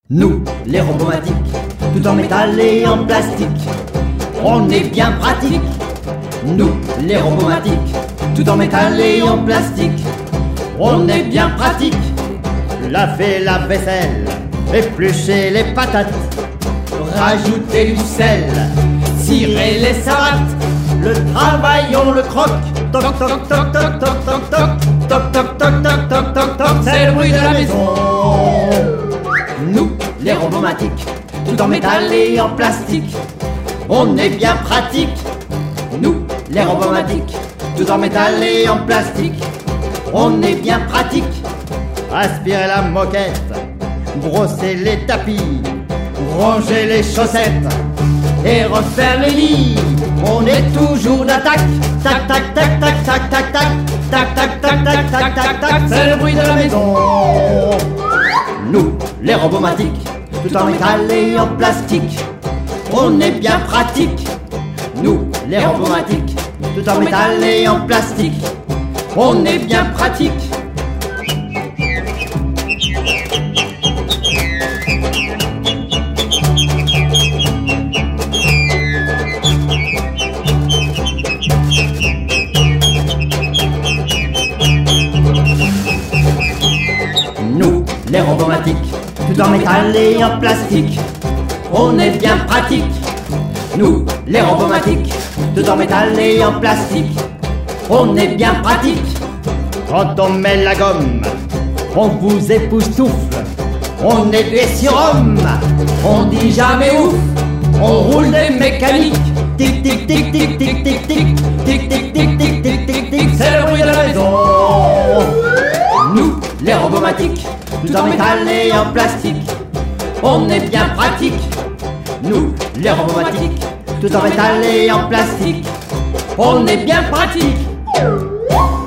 Nous, les robomatiques, tout en métal et en plastique, on est bien pratique. Nous, les robomatiques, tout en métal et en plastique, on est bien pratique. Laver la vaisselle, éplucher les patates, rajouter du sel, cirer les savates. Le travail on le croque, toc toc toc toc toc toc toc, toc toc toc toc toc toc toc, c'est le bruit de la maison. Nous, les robomatiques, tout en métal et en plastique, on est bien pratique. Nous, les robomatiques, tout en métal et en plastique, on est bien pratique. Aspirer la moquette, brosser les tapis, ranger les chaussettes et refaire les lits. On est toujours d'attaque, tac tac tac tac tac tac tac, tac tac tac tac tac tac tac, c'est le bruit de la maison. Nous, les robomatiques, tout en métal et en plastique, on est bien pratique. Nous, les robomatiques, tout en métal et en plastique, on est bien pratique. Nous, les robomatiques, tout en métal et en plastique, on est bien pratique. Nous, les robomatiques, tout en métal et en plastique, on est bien pratique. Quand on met la gomme, on vous époustoufle, on est des surhommes, on dit jamais ouf, on roule des mécaniques, tic tic tic tic tic tic tic, tic tic tic tic tic tic tic, c'est le bruit de la maison. Nous, les robomatiques, tout en métal et en plastique, on est bien pratique. Nous, les robomatiques, tout en métal et en plastique, on est bien pratique.